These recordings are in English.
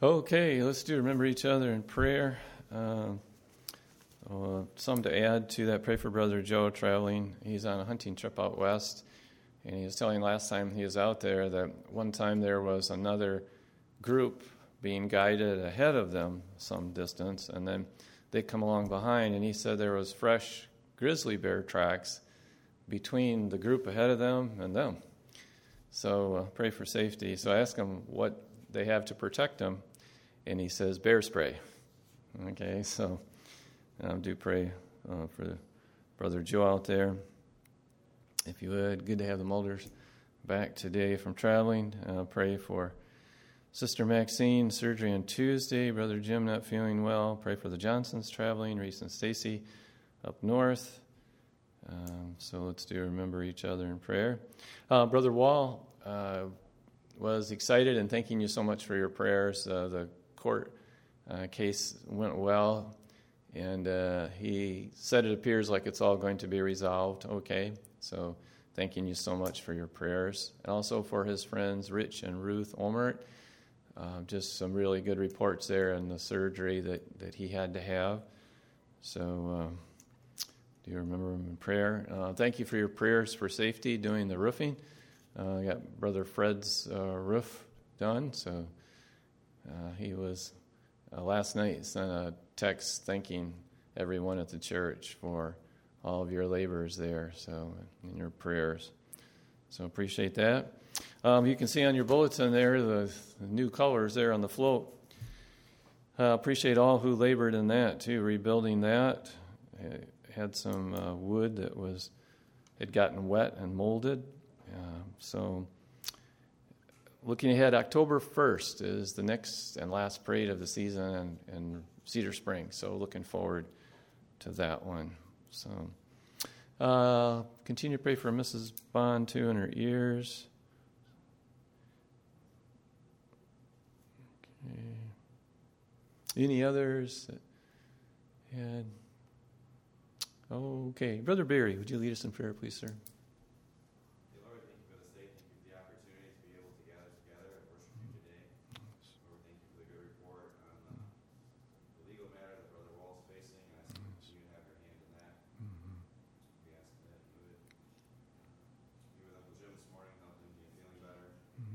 Okay, let's remember each other in prayer. Some to add to that. Pray for Brother Joe traveling. He's on a hunting trip out west, and he was telling last time he was out there that one time there was another group being guided ahead of them some distance, and then they come along behind, and he said there was fresh grizzly bear tracks between the group ahead of them and them. So pray for safety. So I asked him what they have to protect them, and he says bear spray. Okay, so do pray for Brother Joe out there. If you would, good to have the Mulders back today from traveling. Pray for Sister Maxine, surgery on Tuesday. Brother Jim not feeling well. Pray for the Johnsons traveling. Reese and Stacy up north. So let's remember each other in prayer. Brother Wall was excited and thanking you so much for your prayers. The court case went well, and he said it appears like it's all going to be resolved okay. So thanking you so much for your prayers. And also for his friends Rich and Ruth Olmert. Just some really good reports there in the surgery that he had to have. So do you remember him in prayer? Thank you for your prayers for safety doing the roofing. I got Brother Fred's roof done, so he was last night sent a text thanking everyone at the church for all of your labors there, so in your prayers. So appreciate that. You can see on your bulletin there the new colors there on the float. Appreciate all who labored in that too, rebuilding that. It had some wood that had gotten wet and molded. So looking ahead, October 1st is the next and last parade of the season in Cedar Springs. So looking forward to that one. So continue to pray for Mrs. Bond too in her ears. Okay. Any others that had? Okay. Brother Barry, would you lead us in prayer, please, sir? Lord, thank you for this day. Thank you for the opportunity to be able to gather together and worship you today. Lord, thank you for the good report on the legal matter that Brother Wall's facing. I ask that you have your hand in that. We ask that you would be with Uncle Jim this morning, help him get feeling better.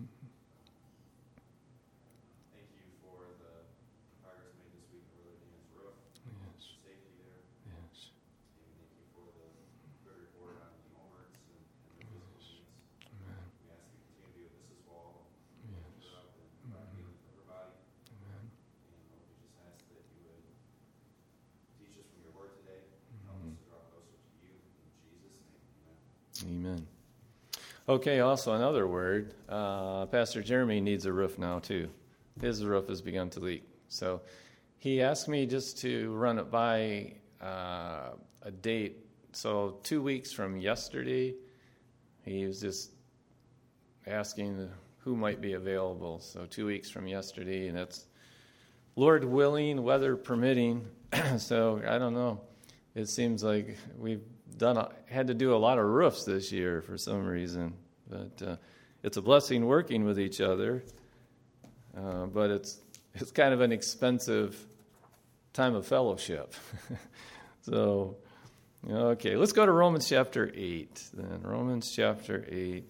Thank you for the progress made this week in Brother Dan's roof. Yes. Safety there. Yes. And thank you for the good report on the Olmerts and the physical needs. Amen. We ask you to continue to be with Mrs. Wall, Yes. her up and provide healing for her body. Amen. And Lord, we just ask that you would teach us from your word today. Help us to draw closer to you. In Jesus' name, amen. Amen. Okay, also another word. Pastor Jeremy needs a roof now, too. His roof has begun to leak. So he asked me just to run it by a date. So 2 weeks from yesterday, he was just asking who might be available. So 2 weeks from yesterday, and that's Lord willing, weather permitting. So I don't know. It seems like we've had to do a lot of roofs this year for some reason. But it's a blessing working with each other. But it's kind of an expensive time of fellowship. So, okay, let's go to Romans chapter 8 then. Romans chapter 8.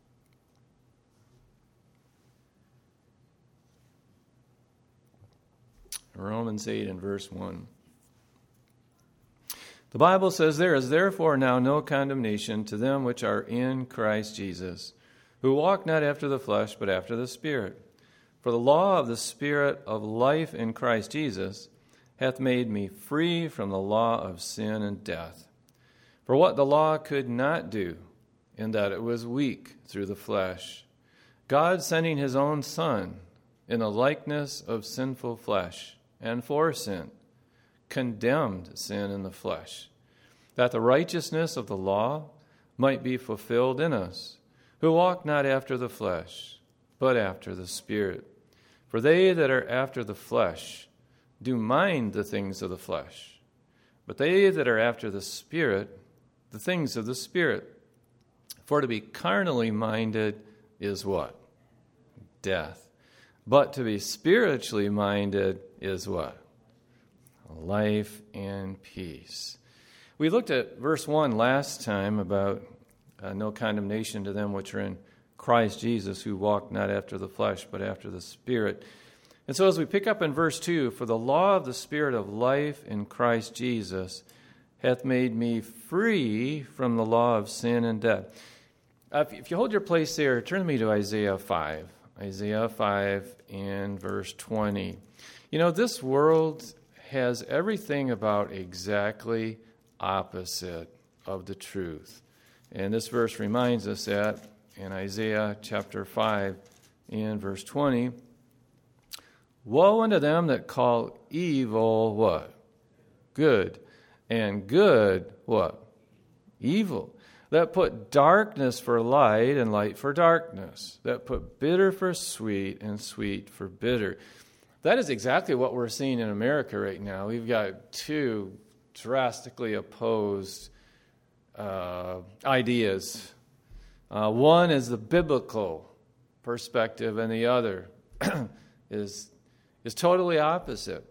Romans 8 and verse 1. The Bible says, "There is therefore now no condemnation to them which are in Christ Jesus, who walk not after the flesh, but after the Spirit. For the law of the Spirit of life in Christ Jesus hath made me free from the law of sin and death. For what the law could not do, in that it was weak through the flesh, God sending his own Son in the likeness of sinful flesh, and for sin, condemned sin in the flesh, that the righteousness of the law might be fulfilled in us, who walk not after the flesh, but after the Spirit. For they that are after the flesh do mind the things of the flesh, but they that are after the Spirit, the things of the Spirit. For to be carnally minded is what? Death. But to be spiritually minded is what? Life and peace. We looked at verse 1 last time about no condemnation to them which are in Christ Jesus, who walk not after the flesh, but after the Spirit. And so as we pick up in verse 2, for the law of the Spirit of life in Christ Jesus hath made me free from the law of sin and death. If you hold your place there, turn me to Isaiah 5. Isaiah 5 and verse 20. You know, this world has everything about exactly opposite of the truth. And this verse reminds us that in Isaiah chapter 5 and verse 20, woe unto them that call evil what? Good. And good what? Evil. That put darkness for light and light for darkness. That put bitter for sweet and sweet for bitter. That is exactly what we're seeing in America right now. We've got two drastically opposed ideas. One is the biblical perspective, and the other is totally opposite.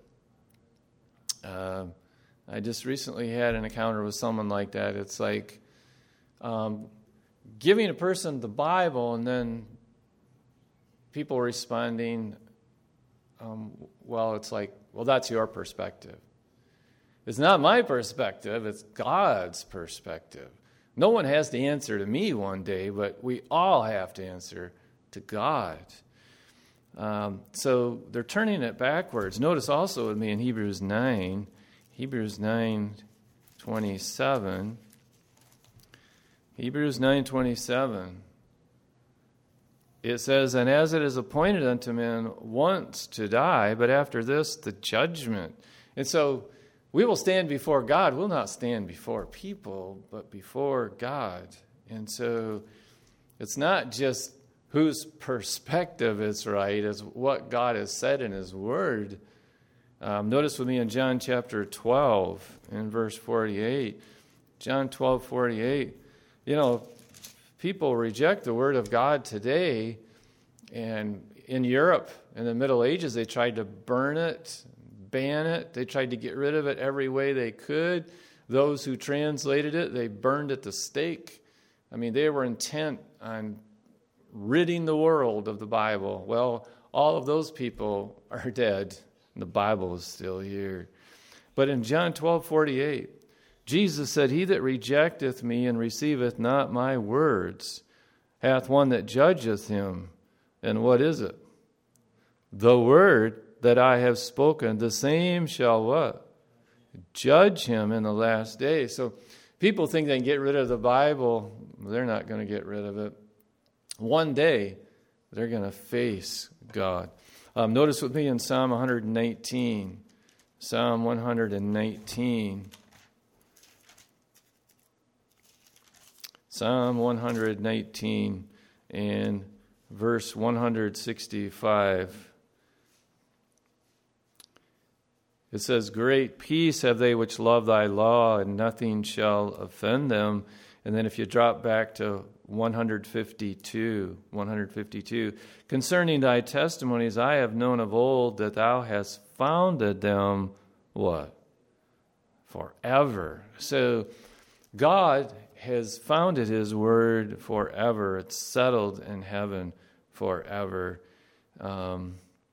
I just recently had an encounter with someone like that. It's like giving a person the Bible and then people responding, it's like, well, that's your perspective. It's not my perspective, it's God's perspective. No one has to answer to me one day, but we all have to answer to God. So they're turning it backwards. Notice also with me in Hebrews 9:27. Hebrews 9:27. It says, and as it is appointed unto men once to die, but after this the judgment. And so we will stand before God. We'll not stand before people, but before God. And so it's not just whose perspective is right, it's what God has said in His Word. Notice with me in John chapter 12 in verse 48. John 12:48. You know, people reject the Word of God today. And in Europe, in the Middle Ages, they tried to burn it, ban it. They tried to get rid of it every way they could. Those who translated it, they burned at the stake. I mean, they were intent on ridding the world of the Bible. Well, all of those people are dead. The Bible is still here. But in John 12:48, Jesus said, he that rejecteth me and receiveth not my words hath one that judgeth him. And what is it? The word that I have spoken, the same shall what? Judge him in the last day. So people think they can get rid of the Bible. They're not going to get rid of it. One day, they're going to face God. Notice with me in Psalm 119. Psalm 119. Psalm 119 and verse 165. It says, great peace have they which love thy law, and nothing shall offend them. And then if you drop back to 152, concerning thy testimonies I have known of old that thou hast founded them, what? Forever. So God has founded His word forever. It's settled in heaven forever. Psalm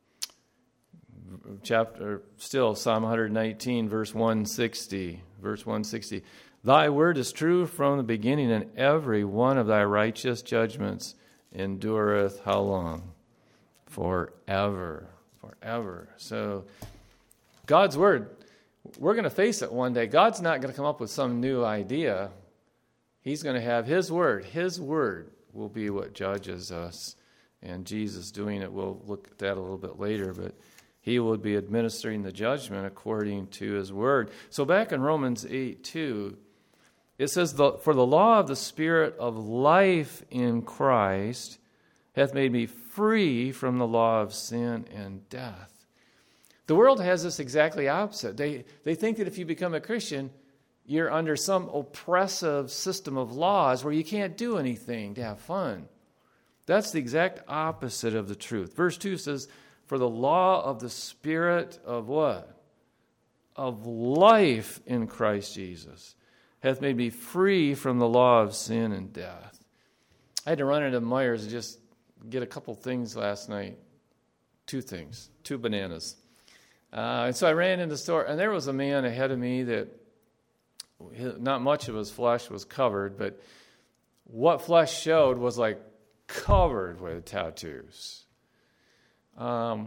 119, verse 160. Thy word is true from the beginning, and every one of thy righteous judgments endureth how long? Forever. Forever. So God's word, we're going to face it one day. God's not going to come up with some new idea. He's going to have His word. His word will be what judges us. And Jesus doing it, we'll look at that a little bit later, but He will be administering the judgment according to His word. So back in Romans 8:2, it says, for the law of the Spirit of life in Christ hath made me free from the law of sin and death. The world has this exactly opposite. They think that if you become a Christian, you're under some oppressive system of laws where you can't do anything to have fun. That's the exact opposite of the truth. Verse 2 says, For the law of the Spirit of what? Of life in Christ Jesus hath made me free from the law of sin and death. I had to run into Myers and just get a couple things last night. 2 things. 2 bananas. And so I ran into the store, and there was a man ahead of me that not much of his flesh was covered, but what flesh showed was like covered with tattoos. Why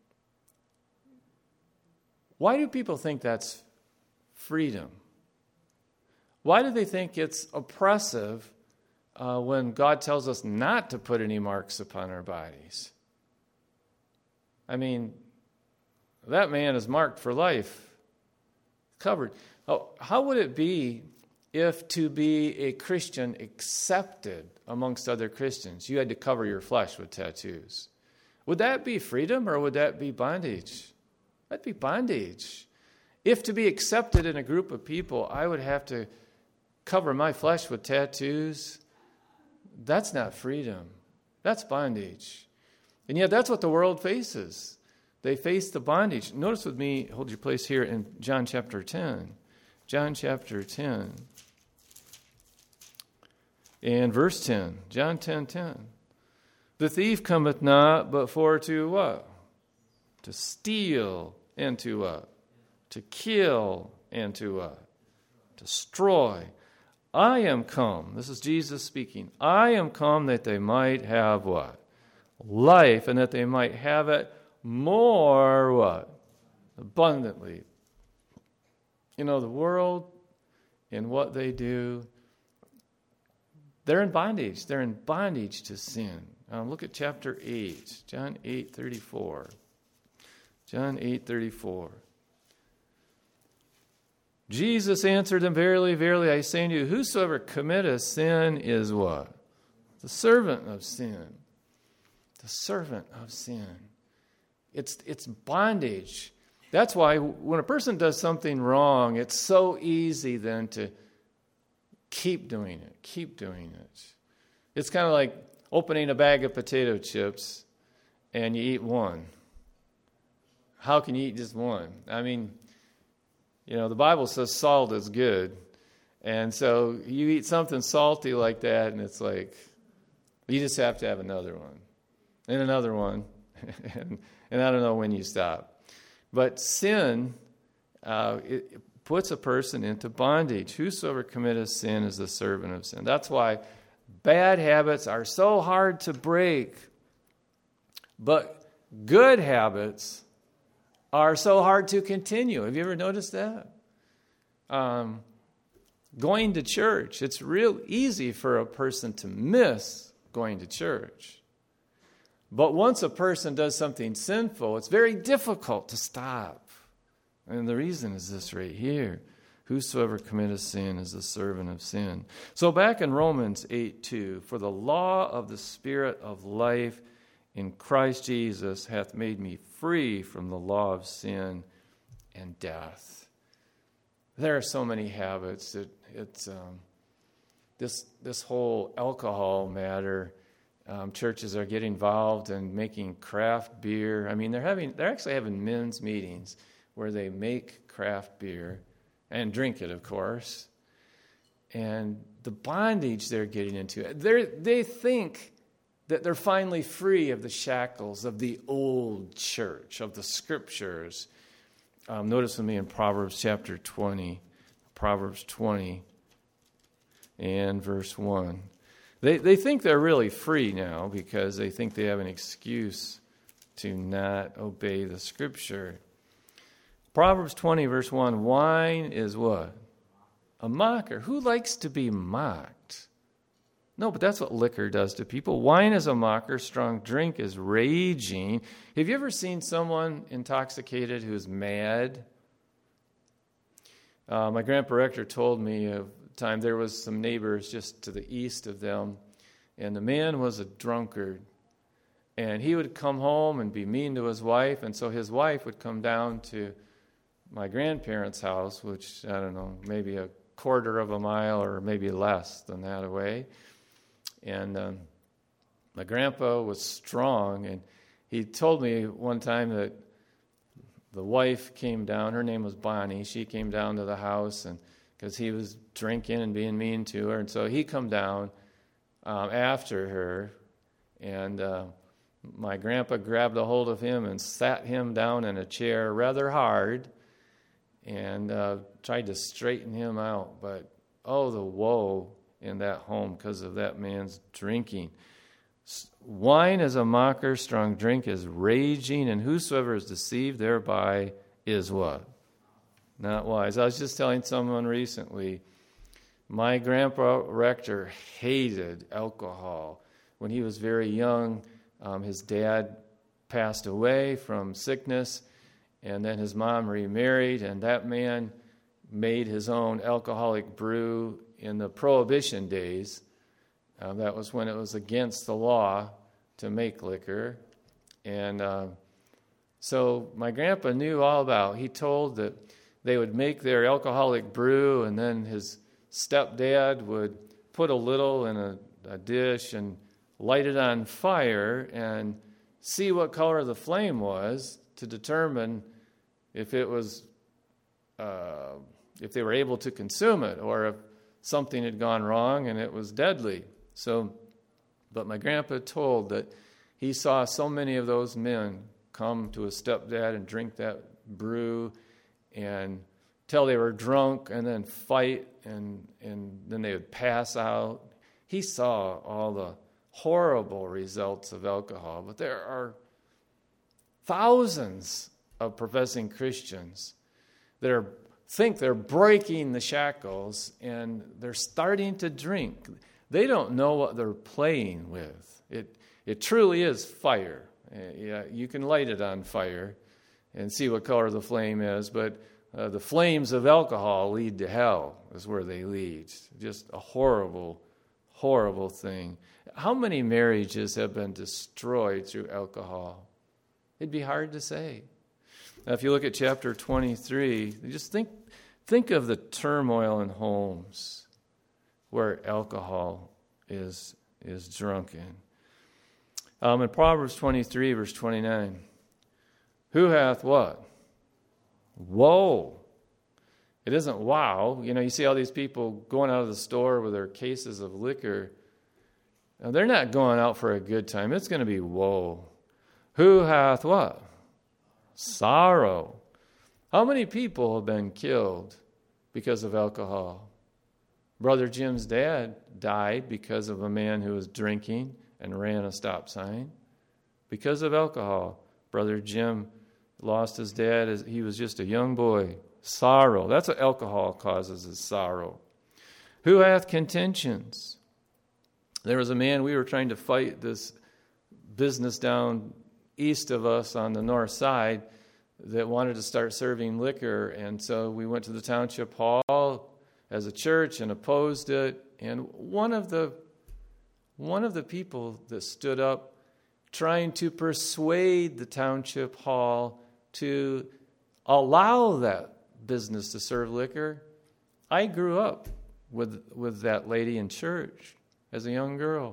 do people think that's freedom? Why do they think it's oppressive when God tells us not to put any marks upon our bodies? I mean, that man is marked for life, covered. Oh, how would it be if to be a Christian accepted amongst other Christians, you had to cover your flesh with tattoos? Would that be freedom or would that be bondage? That'd be bondage. If to be accepted in a group of people, I would have to cover my flesh with tattoos, that's not freedom. That's bondage. And yet that's what the world faces. They face the bondage. Notice with me, hold your place here in John chapter 10. John chapter 10. And verse 10. John 10:10. The thief cometh not, but for to what? To steal and to what? To kill and to what? Destroy. I am come. This is Jesus speaking. I am come that they might have what? Life, and that they might have it more what? Abundantly. You know, the world and what they do, they're in bondage. They're in bondage to sin. Look at chapter 8, John 8:34. John 8:34. Jesus answered them, Verily, verily, I say unto you, whosoever committeth sin is what? The servant of sin. The servant of sin. It's bondage. That's why when a person does something wrong, it's so easy then to keep doing it. Keep doing it. It's kind of like opening a bag of potato chips and you eat one. How can you eat just one? I mean, you know, the Bible says salt is good. And so you eat something salty like that, and it's like, you just have to have another one. And another one. and I don't know when you stop. But sin, it puts a person into bondage. Whosoever committeth sin is the servant of sin. That's why bad habits are so hard to break. But good habits are so hard to continue. Have you ever noticed that? Going to church, it's real easy for a person to miss going to church. But once a person does something sinful, it's very difficult to stop. And the reason is this right here. Whosoever committeth sin is the servant of sin. So back in Romans 8:2, for the law of the Spirit of life in Christ Jesus hath made me free from the law of sin and death. There are so many habits that this whole alcohol matter. Churches are getting involved in making craft beer. I mean, they're actually having men's meetings where they make craft beer and drink it, of course. And the bondage they're getting into, they think that they're finally free of the shackles of the old church, of the scriptures. Notice with me in Proverbs chapter 20, Proverbs 20 and verse 1. They think they're really free now because they think they have an excuse to not obey the scripture. Proverbs 20 verse 1, wine is what? A mocker. Who likes to be mocked? No, but that's what liquor does to people. Wine is a mocker. Strong drink is raging. Have you ever seen someone intoxicated who's mad? My grandpa Rector told me of a time there was some neighbors just to the east of them, and the man was a drunkard. And he would come home and be mean to his wife, and so his wife would come down to my grandparents' house, which, I don't know, maybe a quarter of a mile or maybe less than that away. And my grandpa was strong, he told me one time that the wife came down. Her name was Bonnie. She came down to the house and because he was drinking and being mean to her. And so he come down after her. And my grandpa grabbed a hold of him and sat him down in a chair rather hard and tried to straighten him out. But, oh, the woe in that home because of that man's drinking. Wine is a mocker, strong drink is raging, and whosoever is deceived thereby is what? Not wise. I was just telling someone recently, my grandpa Rector hated alcohol. When he was very young, his dad passed away from sickness, and then his mom remarried, and that man made his own alcoholic brew in the Prohibition days. That was when it was against the law to make liquor. And so my grandpa knew all about it. He told that they would make their alcoholic brew, and then his stepdad would put a little in a dish and light it on fire and see what color the flame was to determine if it was if they were able to consume it or if something had gone wrong and it was deadly. So, but my grandpa told that he saw so many of those men come to his stepdad and drink that brew and till they were drunk and then fight and then they would pass out. He saw all the horrible results of alcohol, but there are thousands of professing Christians that think they're breaking the shackles and they're starting to drink. They don't know what they're playing with. It truly is fire. Yeah, you can light it on fire and see what color the flame is, but the flames of alcohol lead to hell is where they lead. Just a horrible, horrible thing. How many marriages have been destroyed through alcohol? It'd be hard to say. Now, if you look at chapter 23, just think of the turmoil in homes where alcohol is drunken. In Proverbs 23, verse 29, who hath what? Woe. It isn't wow. You know, you see all these people going out of the store with their cases of liquor. Now, they're not going out for a good time. It's going to be woe. Who hath what? Sorrow. How many people have been killed because of alcohol? Brother Jim's dad died because of a man who was drinking and ran a stop sign. Because of alcohol, Brother Jim lost his dad as he was just a young boy. Sorrow. That's what alcohol causes, is sorrow. Who hath contentions? There was a man, we were trying to fight this business down east of us on the north side that wanted to start serving liquor. And so we went to the township hall as a church and opposed it. And one of the people that stood up trying to persuade the township hall to allow that business to serve liquor, I grew up with that lady in church as a young girl.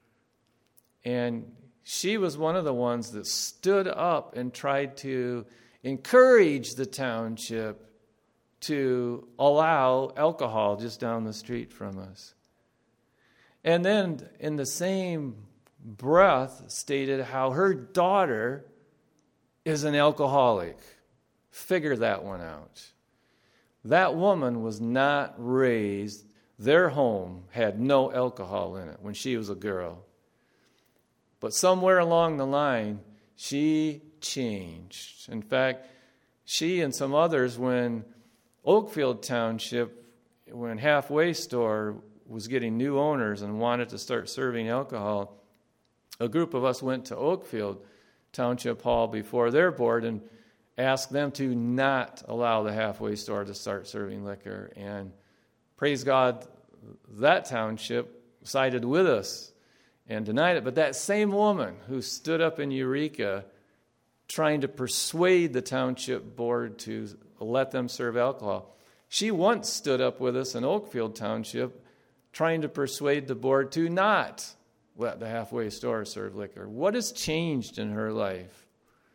And she was one of the ones that stood up and tried to encourage the township to allow alcohol just down the street from us. And then in the same breath stated how her daughter is an alcoholic. Figure that one out. That woman was not raised, their home had no alcohol in it when she was a girl. But somewhere along the line, she changed. In fact, she and some others, when Oakfield Township, when Halfway Store was getting new owners and wanted to start serving alcohol, a group of us went to Oakfield Township Hall before their board and asked them to not allow the Halfway Store to start serving liquor. And praise God, that township sided with us and denied it. But that same woman who stood up in Eureka trying to persuade the township board to let them serve alcohol, she once stood up with us in Oakfield Township trying to persuade the board to not at the halfway store serve liquor. What has changed in her life?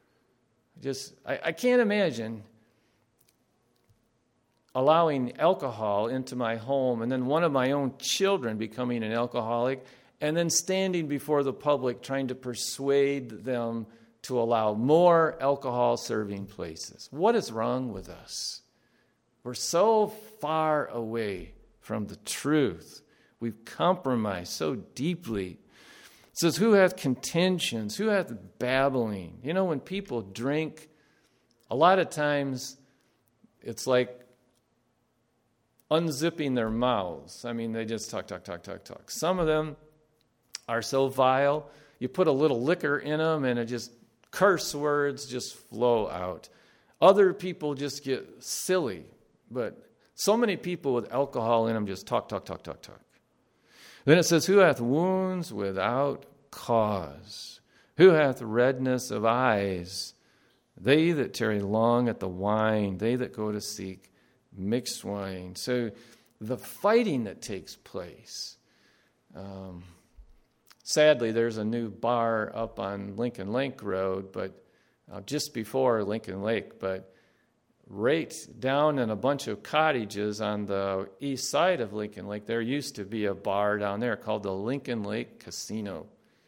I can't imagine allowing alcohol into my home and then one of my own children becoming an alcoholic and then standing before the public trying to persuade them to allow more alcohol serving places. What is wrong with us? We're so far away from the truth. We've compromised so deeply. It says, who hath contentions? Who hath babbling? You know, when people drink, a lot of times it's like unzipping their mouths. I mean, they just talk. Some of them are so vile, you put a little liquor in them and it just curse words just flow out. Other people just get silly, but so many people with alcohol in them just talk. Then it says, who hath wounds without cause? Who hath redness of eyes? They that tarry long at the wine, they that go to seek mixed wine. So the fighting that takes place. Sadly, there's a new bar up on Lincoln Lake Road, but just before Lincoln Lake, but right down in a bunch of cottages on the east side of Lincoln Lake, there used to be a bar down there called the Lincoln Lake Casino.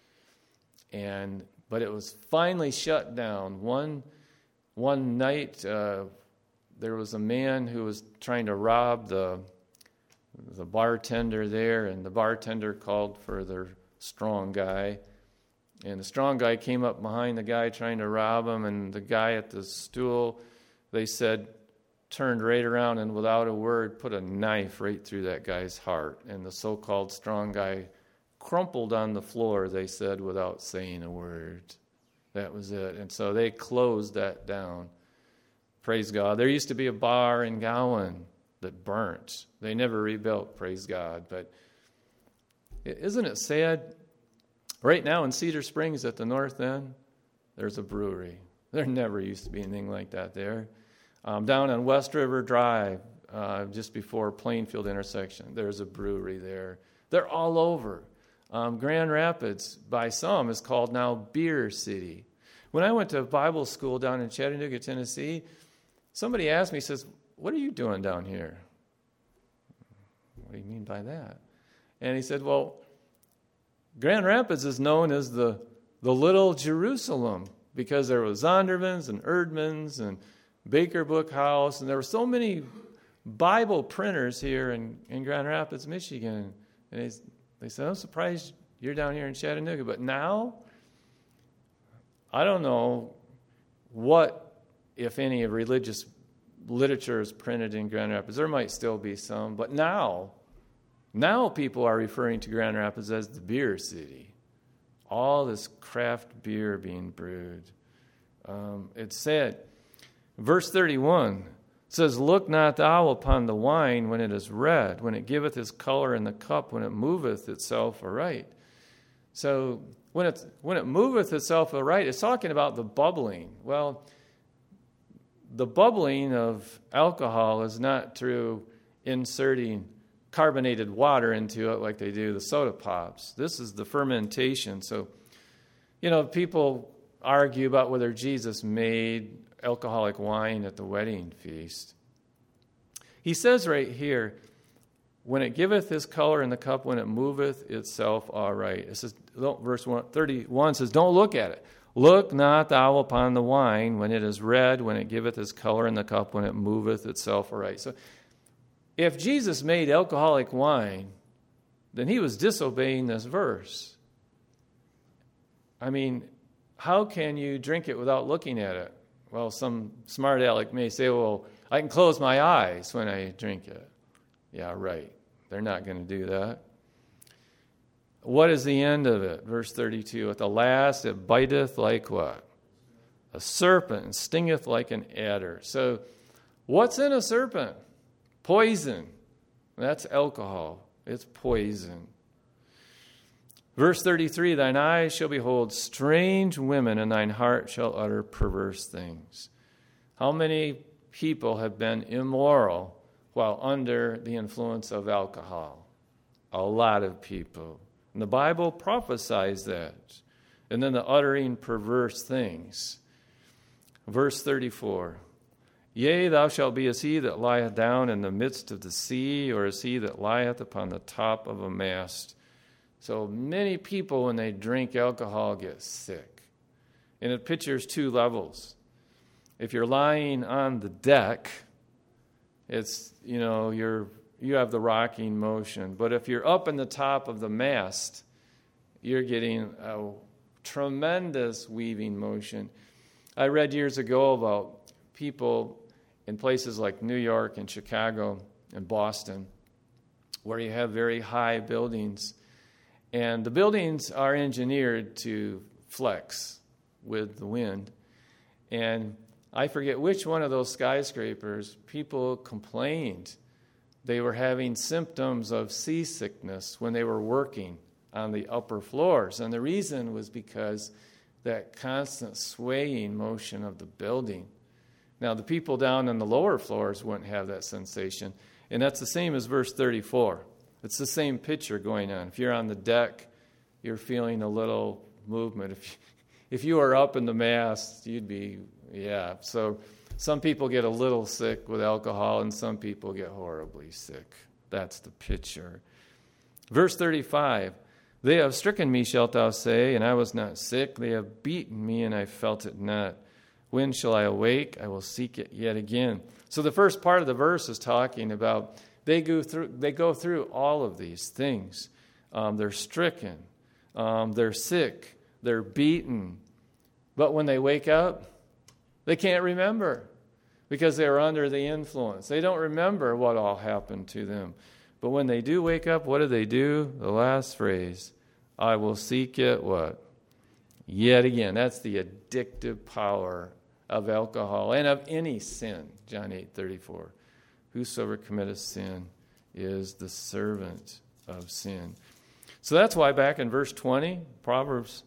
But it was finally shut down. One night, there was a man who was trying to rob the bartender there, and the bartender called for their strong guy. And the strong guy came up behind the guy trying to rob him, and the guy at the stool, they said, turned right around and without a word put a knife right through that guy's heart. And the so-called strong guy crumpled on the floor, they said, without saying a word. That was it. And so they closed that down. Praise God. There used to be a bar in Gowan that burnt. They never rebuilt, praise God. But isn't it sad? Right now in Cedar Springs at the north end, there's a brewery. There never used to be anything like that there. Down on West River Drive, just before Plainfield intersection, there's a brewery there. They're all over. Grand Rapids, by some, is called now Beer City. When I went to Bible school down in Chattanooga, Tennessee, somebody asked me, says, what are you doing down here? What do you mean by that? And he said, well, Grand Rapids is known as the Little Jerusalem because there was Zondervan's and Erdman's and Baker Book House, and there were so many Bible printers here in Grand Rapids, Michigan. And they said, I'm surprised you're down here in Chattanooga. But now, I don't know what, if any, of religious literature is printed in Grand Rapids. There might still be some, but now people are referring to Grand Rapids as the beer city. All this craft beer being brewed. It said, verse 31 says, look not thou upon the wine when it is red, when it giveth his color in the cup, when it moveth itself aright. So when it moveth itself aright, it's talking about the bubbling. Well, the bubbling of alcohol is not through inserting carbonated water into it like they do the soda pops. This is the fermentation. So, people argue about whether Jesus made alcoholic wine at the wedding feast. He says right here, when it giveth his color in the cup, when it moveth itself aright. It says, verse 31 says, don't look at it. Look not thou upon the wine when it is red, when it giveth his color in the cup, when it moveth itself aright. So if Jesus made alcoholic wine, then he was disobeying this verse. I mean, how can you drink it without looking at it? Well, some smart aleck may say, well, I can close my eyes when I drink it. Yeah, right. They're not going to do that. What is the end of it? Verse 32, at the last it biteth like what? A serpent, and stingeth like an adder. So what's in a serpent? Poison. That's alcohol. It's poison. Verse 33, thine eyes shall behold strange women, and thine heart shall utter perverse things. How many people have been immoral while under the influence of alcohol? A lot of people. And the Bible prophesies that. And then the uttering perverse things. Verse 34. Yea, thou shalt be as he that lieth down in the midst of the sea, or as he that lieth upon the top of a mast. So many people, when they drink alcohol, get sick. And it pictures two levels. If you're lying on the deck, it's, you have the rocking motion. But if you're up in the top of the mast, you're getting a tremendous weaving motion. I read years ago about people in places like New York and Chicago and Boston, where you have very high buildings. And the buildings are engineered to flex with the wind. And I forget which one of those skyscrapers, people complained they were having symptoms of seasickness when they were working on the upper floors. And the reason was because that constant swaying motion of the building. Now, the people down on the lower floors wouldn't have that sensation. And that's the same as verse 34. It's the same picture going on. If you're on the deck, you're feeling a little movement. If you are up in the mast, you'd be, So some people get a little sick with alcohol, and some people get horribly sick. That's the picture. Verse 35. They have stricken me, shalt thou say, and I was not sick. They have beaten me, and I felt it not. When shall I awake? I will seek it yet again. So the first part of the verse is talking about they go through all of these things. They're stricken. They're sick. They're beaten. But when they wake up, they can't remember because they were under the influence. They don't remember what all happened to them. But when they do wake up, what do? The last phrase, I will seek it, what? Yet again. That's the addictive power of alcohol and of any sin. John 8:34. Whosoever committeth sin is the servant of sin. So that's why back in verse 20, Proverbs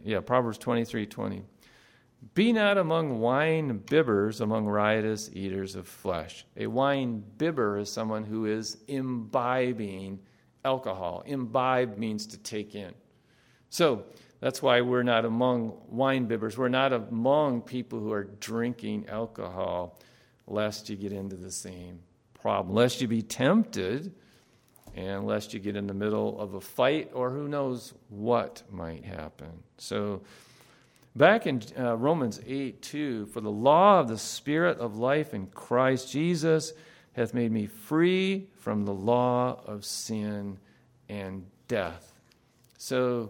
23:20. Be not among wine bibbers, among riotous eaters of flesh. A wine bibber is someone who is imbibing alcohol. Imbibe means to take in. So that's why we're not among wine bibbers. We're not among people who are drinking alcohol, lest you get into the same problem, lest you be tempted, and lest you get in the middle of a fight, or who knows what might happen. So back in Romans 8:2, for the law of the Spirit of life in Christ Jesus hath made me free from the law of sin and death. So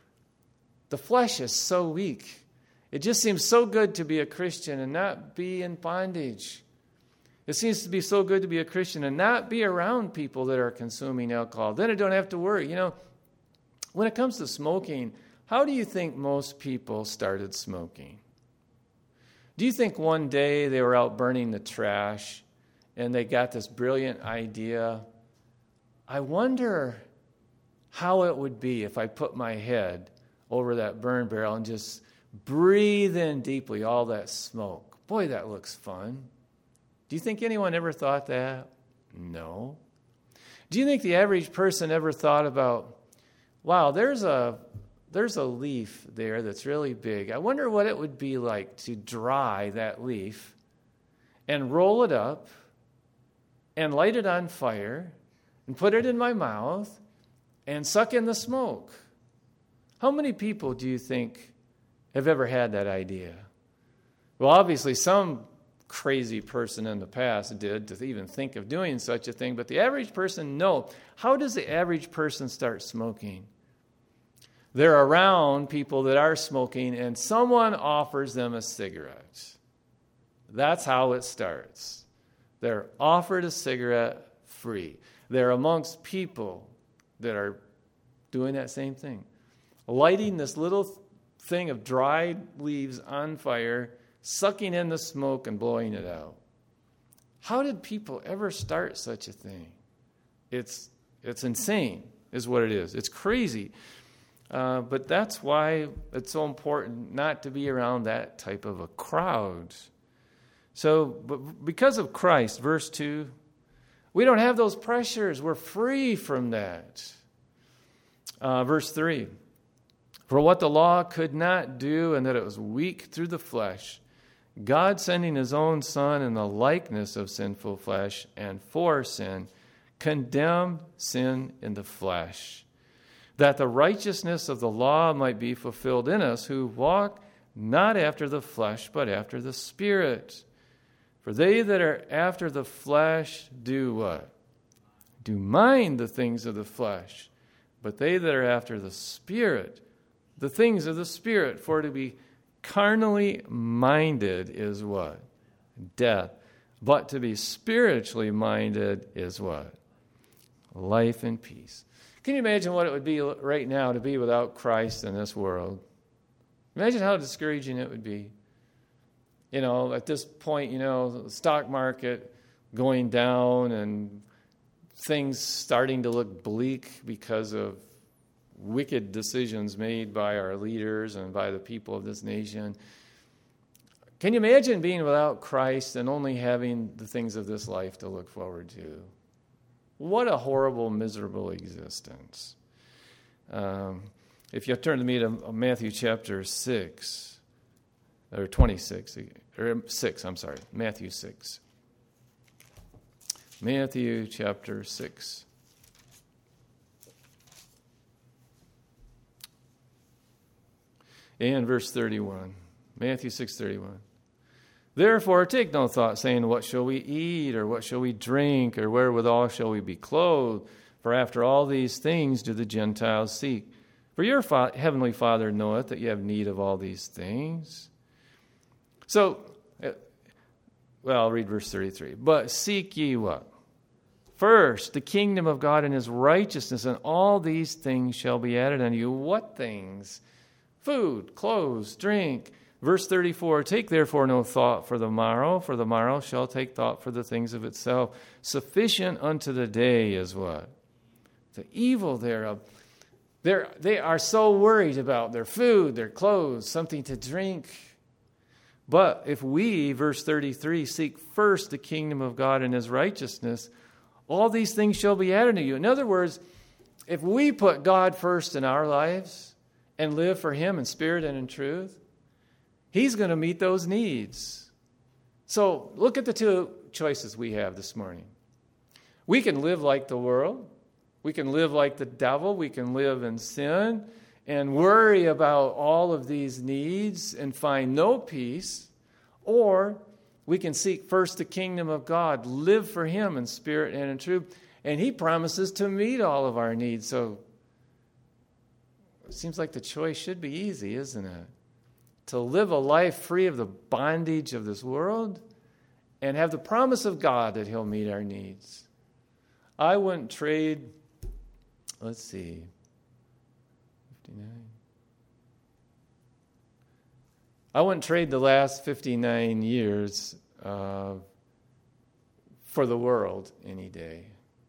the flesh is so weak. It just seems so good to be a Christian and not be in bondage. It seems to be so good to be a Christian and not be around people that are consuming alcohol. Then I don't have to worry. When it comes to smoking, how do you think most people started smoking? Do you think one day they were out burning the trash and they got this brilliant idea? I wonder how it would be if I put my head over that burn barrel and just breathe in deeply all that smoke. Boy, that looks fun. Do you think anyone ever thought that? No. Do you think the average person ever thought about, wow, there's a leaf there that's really big. I wonder what it would be like to dry that leaf and roll it up and light it on fire and put it in my mouth and suck in the smoke. How many people do you think have ever had that idea? Well, obviously some crazy person in the past did to even think of doing such a thing, but the average person, no. How does the average person start smoking? They're around people that are smoking and someone offers them a cigarette. That's how it starts. They're offered a cigarette free. They're amongst people that are doing that same thing. Lighting this little thing of dried leaves on fire, sucking in the smoke and blowing it out. How did people ever start such a thing? It's insane, is what it is. It's crazy. But that's why it's so important not to be around that type of a crowd. So, but because of Christ, verse 2, we don't have those pressures. We're free from that. Verse 3. For what the law could not do, and that it was weak through the flesh, God sending his own Son in the likeness of sinful flesh, and for sin, condemned sin in the flesh, that the righteousness of the law might be fulfilled in us who walk not after the flesh, but after the Spirit. For they that are after the flesh do what? Do mind the things of the flesh. But they that are after the Spirit, the things of the Spirit. For to be carnally minded is what? Death. But to be spiritually minded is what? Life and peace. Can you imagine what it would be right now to be without Christ in this world? Imagine how discouraging it would be. You know, at this point, you know, the stock market going down and things starting to look bleak because of wicked decisions made by our leaders and by the people of this nation. Can you imagine being without Christ and only having the things of this life to look forward to? What a horrible, miserable existence. If you turn to me to Matthew chapter 6, or 26, or 6, I'm sorry, Matthew 6. Matthew chapter 6. And verse 31. Matthew 6:31. Therefore take no thought, saying, what shall we eat, or what shall we drink, or wherewithal shall we be clothed? For after all these things do the Gentiles seek. For your heavenly Father knoweth that you have need of all these things. So, well, I'll read verse 33. But seek ye what? First, the kingdom of God and his righteousness, and all these things shall be added unto you. What things? Food, clothes, drink. Verse 34, take therefore no thought for the morrow shall take thought for the things of itself. Sufficient unto the day is what? The evil thereof. They are so worried about their food, their clothes, something to drink. But if we, verse 33, seek first the kingdom of God and his righteousness, all these things shall be added to you. In other words, if we put God first in our lives and live for him in spirit and in truth, he's going to meet those needs. So look at the two choices we have this morning. We can live like the world. We can live like the devil. We can live in sin and worry about all of these needs and find no peace. Or we can seek first the kingdom of God, live for him in spirit and in truth, and he promises to meet all of our needs. So it seems like the choice should be easy, isn't it? To live a life free of the bondage of this world and have the promise of God that he'll meet our needs. I wouldn't trade, let's see, 59. I wouldn't trade the last 59 years for the world any day.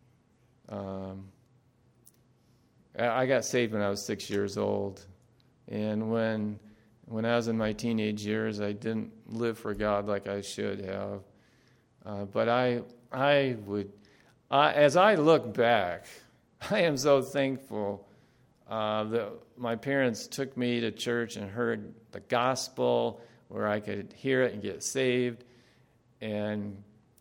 I got saved when I was 6 years old. And when I was in my teenage years, I didn't live for God like I should have. But as I look back, I am so thankful that my parents took me to church and heard the gospel where I could hear it and get saved. And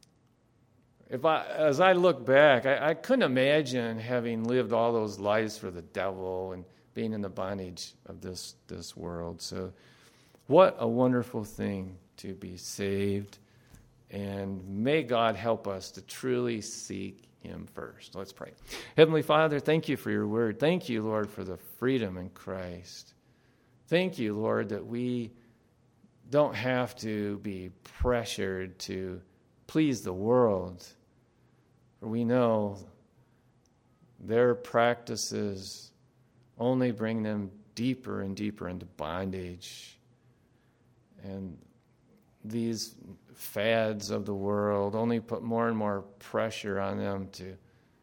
as I look back, I couldn't imagine having lived all those lives for the devil and being in the bondage of this world. So what a wonderful thing to be saved. And may God help us to truly seek him first. Let's pray. Heavenly Father, thank you for your word. Thank you, Lord, for the freedom in Christ. Thank you, Lord, that we don't have to be pressured to please the world. For we know their practices only bring them deeper and deeper into bondage. And these fads of the world only put more and more pressure on them to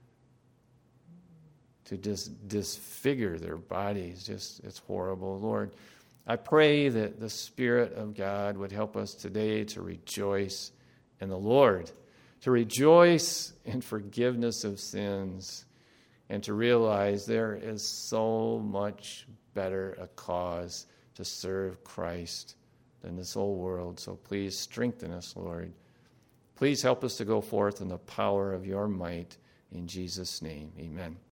disfigure their bodies. It's horrible. Lord, I pray that the Spirit of God would help us today to rejoice in the Lord, to rejoice in forgiveness of sins, and to realize there is so much better a cause to serve Christ than this whole world. So please strengthen us, Lord. Please help us to go forth in the power of your might. In Jesus' name, amen.